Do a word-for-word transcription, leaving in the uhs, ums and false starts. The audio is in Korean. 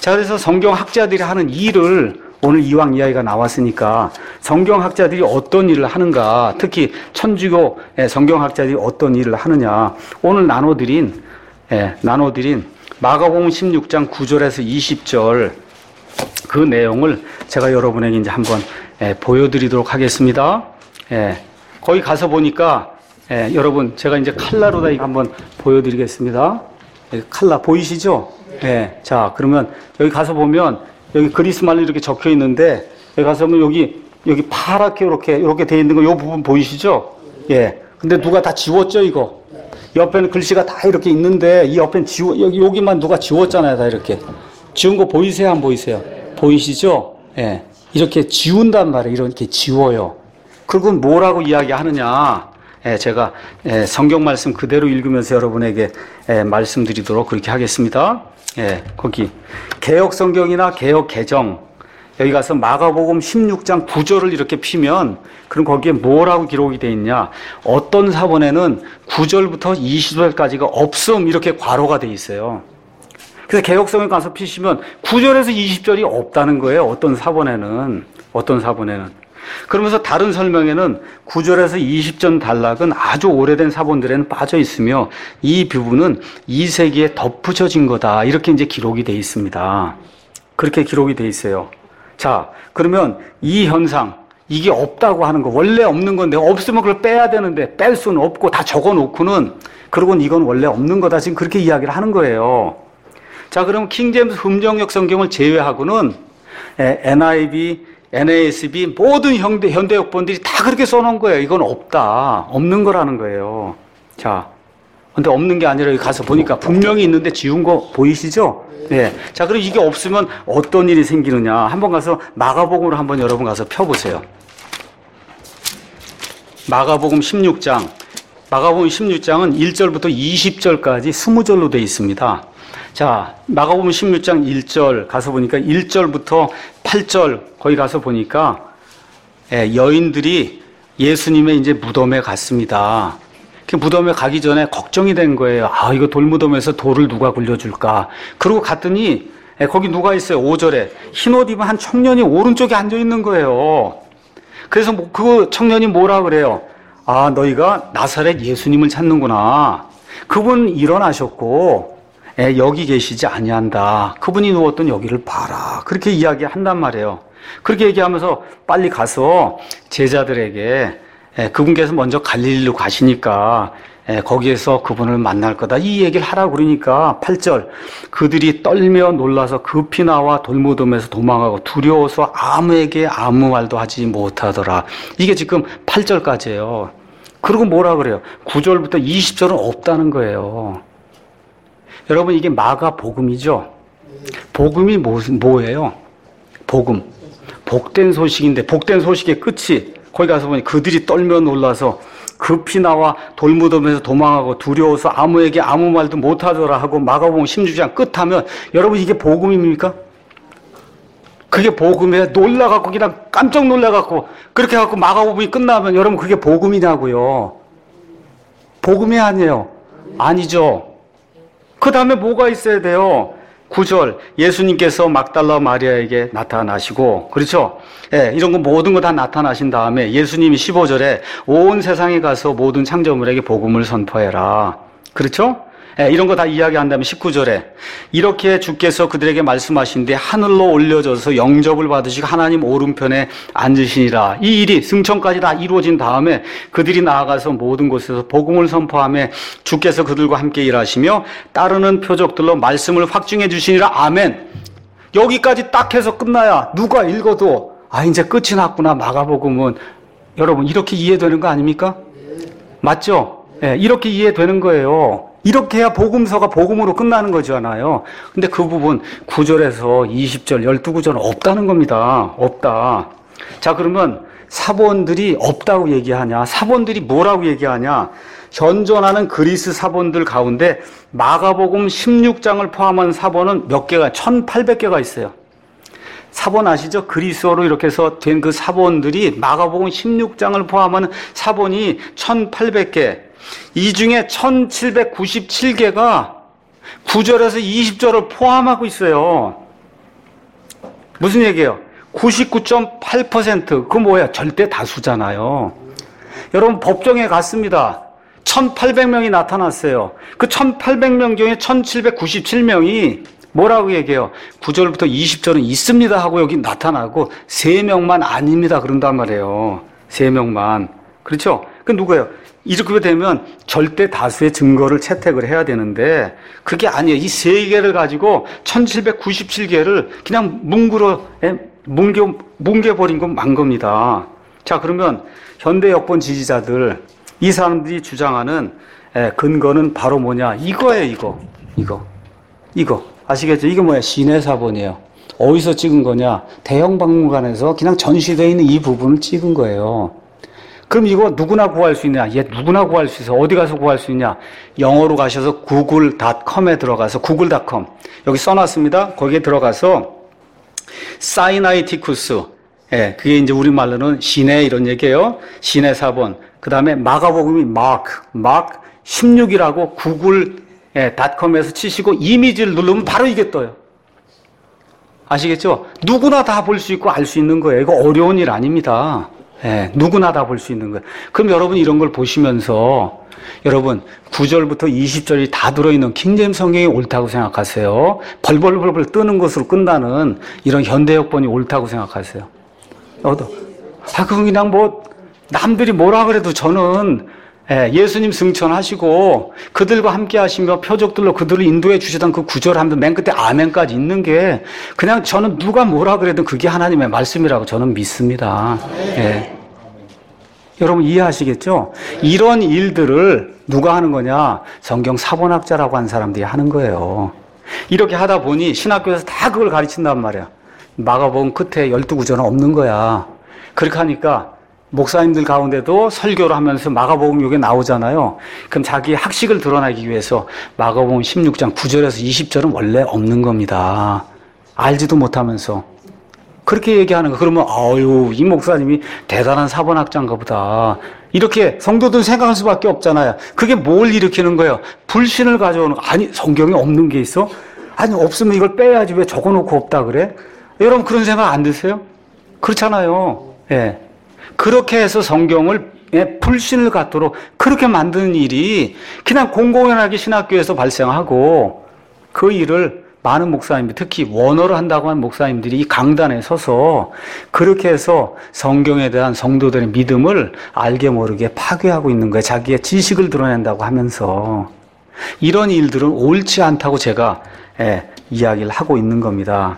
자, 그래서 성경학자들이 하는 일을 오늘 이왕 이야기가 나왔으니까 성경학자들이 어떤 일을 하는가, 특히 천주교 성경학자들이 어떤 일을 하느냐, 오늘 나눠드린, 예, 나눠드린 마가복음 십육 장 구 절에서 이십 절 그 내용을 제가 여러분에게 이제 한번 예, 보여드리도록 하겠습니다. 예, 거기 가서 보니까 예, 여러분 제가 이제 칼라로 다 이거 한번 보여드리겠습니다. 예, 칼라 보이시죠? 예, 자 그러면 여기 가서 보면 여기 그리스 말로 이렇게 적혀 있는데 여기 가서 보면 여기 여기 파랗게 이렇게 이렇게 돼 있는 거 이 부분 보이시죠? 예, 근데 누가 다 지웠죠 이거? 옆에는 글씨가 다 이렇게 있는데 이 옆엔 지워 여기 여기만 누가 지웠잖아요 다 이렇게 지운 거 보이세요 안 보이세요? 보이시죠? 예, 이렇게 지운단 말이에요. 이렇게 지워요. 그리고 뭐라고 이야기하느냐? 예, 제가 예, 성경 말씀 그대로 읽으면서 여러분에게 예, 말씀드리도록 그렇게 하겠습니다. 예, 거기 개역 성경이나 개역 개정 여기 가서 마가복음 십육 장 구 절을 이렇게 피면 그럼 거기에 뭐라고 기록이 되어 있냐? 어떤 사본에는 구 절부터 이십 절까지가 없음 이렇게 괄호가 되어 있어요. 그래서 개역성에 가서 피시면 구 절에서 이십 절이 없다는 거예요. 어떤 사본에는. 어떤 사본에는. 그러면서 다른 설명에는 구 절에서 이십 절 단락은 아주 오래된 사본들에는 빠져 있으며 이 부분은 이 세기에 덧붙여진 거다. 이렇게 이제 기록이 되어 있습니다. 그렇게 기록이 되어 있어요. 자, 그러면 이 현상, 이게 없다고 하는 거, 원래 없는 건데 없으면 그걸 빼야 되는데 뺄 수는 없고 다 적어 놓고는 그러고는 이건 원래 없는 거다. 지금 그렇게 이야기를 하는 거예요. 자, 그럼 킹제임스 흠정역 성경을 제외하고는 엔 아이 비, 엔 에이 에스 비 모든 현대, 현대 역본들이 다 그렇게 써놓은 거예요. 이건 없다. 없는 거라는 거예요. 자, 근데 없는 게 아니라 여기 가서 보니까 분명히 있는데 지운 거 보이시죠? 네. 자, 그럼 이게 없으면 어떤 일이 생기느냐. 한번 가서 마가복음으로 한번 여러분 가서 펴보세요. 마가복음 십육 장. 마가복음 십육 장은 일 절부터 이십 절까지 이십 절로 되어 있습니다. 자, 마가복음 십육 장 일 절 가서 보니까 일 절부터 팔 절 거기 가서 보니까 예, 여인들이 예수님의 이제 무덤에 갔습니다. 그 무덤에 가기 전에 걱정이 된 거예요. 아, 이거 돌무덤에서 돌을 누가 굴려줄까? 그러고 갔더니 예, 거기 누가 있어요? 오 절에 흰 옷 입은 한 청년이 오른쪽에 앉아 있는 거예요. 그래서 뭐, 그 청년이 뭐라 그래요? 아, 너희가 나사렛 예수님을 찾는구나. 그분 일어나셨고 예, 여기 계시지 아니한다. 그분이 누웠던 여기를 봐라. 그렇게 이야기한단 말이에요. 그렇게 얘기하면서 빨리 가서 제자들에게 예, 그분께서 먼저 갈릴리로 가시니까 예, 거기에서 그분을 만날 거다. 이 얘기를 하라고 그러니까 팔 절 그들이 떨며 놀라서 급히 나와 돌무덤에서 도망하고 두려워서 아무에게 아무 말도 하지 못하더라. 이게 지금 팔 절까지예요. 그리고 뭐라 그래요? 구 절부터 이십 절은 없다는 거예요. 여러분 이게 마가복음이죠. 복음이 뭐, 뭐예요? 복음. 복된 소식인데 복된 소식의 끝이 거기 가서 보니 그들이 떨며 놀라서 급히 나와 돌무덤에서 도망하고 두려워서 아무에게 아무 말도 못하더라 하고 마가복음 십육 장 끝하면 여러분 이게 복음입니까? 그게 복음이에요. 놀라갖고 그냥 깜짝 놀라갖고 그렇게 해갖고 마가복음이 끝나면 여러분 그게 복음이냐고요. 복음이 아니에요. 아니죠. 그 다음에 뭐가 있어야 돼요? 구 절 예수님께서 막달라 마리아에게 나타나시고 그렇죠? 예, 이런 거 모든 거 다 나타나신 다음에 예수님이 십오 절에 온 세상에 가서 모든 창조물에게 복음을 선포해라. 그렇죠? 예, 이런 거 다 이야기한 다음에 십구 절에 이렇게 주께서 그들에게 말씀하신 뒤 하늘로 올려져서 영접을 받으시고 하나님 오른편에 앉으시니라. 이 일이 승천까지 다 이루어진 다음에 그들이 나아가서 모든 곳에서 복음을 선포하며 주께서 그들과 함께 일하시며 따르는 표적들로 말씀을 확증해 주시니라. 아멘. 여기까지 딱 해서 끝나야 누가 읽어도 아 이제 끝이 났구나. 마가복음은 여러분 이렇게 이해되는 거 아닙니까? 맞죠? 예, 이렇게 이해되는 거예요. 이렇게 해야 복음서가 복음으로 끝나는 거잖아요. 근데 그 부분 구 절에서 이십 절, 십이 구절은 없다는 겁니다. 없다. 자, 그러면 사본들이 없다고 얘기하냐? 사본들이 뭐라고 얘기하냐? 현존하는 그리스 사본들 가운데 마가복음 십육 장을 포함한 사본은 몇 개가, 천팔백 개가 있어요. 사본 아시죠? 그리스어로 이렇게 해서 된 그 사본들이 마가복음 십육 장을 포함하는 사본이 천팔백 개. 이 중에 천칠백구십칠 개가 구 절에서 이십 절을 포함하고 있어요. 무슨 얘기예요? 구십구 점 팔 퍼센트. 그 뭐야? 절대 다수잖아요. 여러분 법정에 갔습니다. 천팔백 명이 나타났어요. 그 천팔백 명 중에 천칠백구십칠 명이 뭐라고 얘기해요? 구 절부터 이십 절은 있습니다 하고 여기 나타나고 세 명만 아닙니다 그런단 말이에요. 세 명만. 그렇죠? 그 누구예요? 이렇게 되면 절대 다수의 증거를 채택을 해야 되는데 그게 아니에요. 이 세 개를 가지고 천칠백구십칠 개를 그냥 뭉그러 뭉개, 뭉개버린 건 만 겁니다. 자, 그러면 현대 여권 지지자들, 이 사람들이 주장하는 근거는 바로 뭐냐? 이거예요, 이거. 이거. 이거. 아시겠죠? 이게 뭐야? 시내사본이에요. 어디서 찍은 거냐? 대형 박물관에서 그냥 전시되어 있는 이 부분을 찍은 거예요. 그럼 이거 누구나 구할 수 있냐? 얘 누구나 구할 수 있어. 어디 가서 구할 수 있냐? 영어로 가셔서 구글 닷컴에 들어가서 구글 닷컴 여기 써놨습니다. 거기에 들어가서 사이나이티쿠스, 예, 그게 이제 우리말로는 시내 이런 얘기예요. 시내 사본. 그 다음에 마가복음이 마크, 마크 십육이라고 구글 예, 닷컴에서 치시고 이미지를 누르면 바로 이게 떠요. 아시겠죠? 누구나 다 볼 수 있고 알 수 있는 거예요. 이거 어려운 일 아닙니다. 예, 누구나 다 볼 수 있는 거예요. 그럼 여러분 이런 걸 보시면서 여러분 구 절부터 이십 절이 다 들어있는 킹제임스 성경이 옳다고 생각하세요? 벌벌벌벌 뜨는 것으로 끝나는 이런 현대역본이 옳다고 생각하세요? 어도 아, 그건 그냥 뭐 남들이 뭐라 그래도 저는 예, 예수님 승천하시고 그들과 함께 하시며 표적들로 그들을 인도해 주시던 그 구절 하면 맨 끝에 아멘까지 있는 게 그냥 저는 누가 뭐라 그래도 그게 하나님의 말씀이라고 저는 믿습니다. 예. 여러분 이해하시겠죠? 이런 일들을 누가 하는 거냐? 성경 사본학자라고 하는 사람들이 하는 거예요. 이렇게 하다 보니 신학교에서 다 그걸 가르친단 말이야. 마가복음 끝에 열두 구절은 없는 거야. 그렇게 하니까 목사님들 가운데도 설교를 하면서 마가복음 여기 나오잖아요. 그럼 자기 학식을 드러내기 위해서 마가복음 십육 장 구 절에서 이십 절은 원래 없는 겁니다. 알지도 못하면서. 그렇게 얘기하는 거. 그러면 아유 이 목사님이 대단한 사본학자인가 보다. 이렇게 성도들 생각할 수밖에 없잖아요. 그게 뭘 일으키는 거예요? 불신을 가져오는 거. 아니 성경에 없는 게 있어? 아니 없으면 이걸 빼야지 왜 적어놓고 없다 그래? 여러분 그런 생각 안 드세요? 그렇잖아요. 예. 그렇게 해서 성경을 예, 불신을 갖도록 그렇게 만드는 일이 그냥 공공연하게 신학교에서 발생하고 그 일을 많은 목사님들, 특히 원어를 한다고 하는 목사님들이 이 강단에 서서 그렇게 해서 성경에 대한 성도들의 믿음을 알게 모르게 파괴하고 있는 거예요. 자기의 지식을 드러낸다고 하면서. 이런 일들은 옳지 않다고 제가 예, 이야기를 하고 있는 겁니다.